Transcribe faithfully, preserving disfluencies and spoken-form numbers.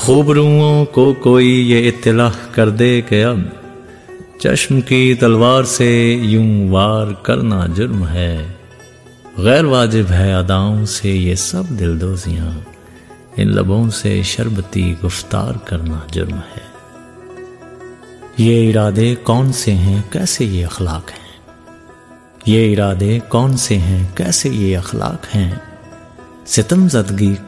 खूबरूओं को कोई ये इत्तला कर दे कि अब चश्म की तलवार से यूं वार करना जुर्म है। गैर वाजिब है अदाओं से ये सब दिलदोजियां, इन लबों से शरबती गुफ्तार करना जुर्म है। ये इरादे कौन से हैं, कैसे ये अखलाक हैं, ये इरादे कौन से हैं, कैसे ये अखलाक हैं। सितमज़दगी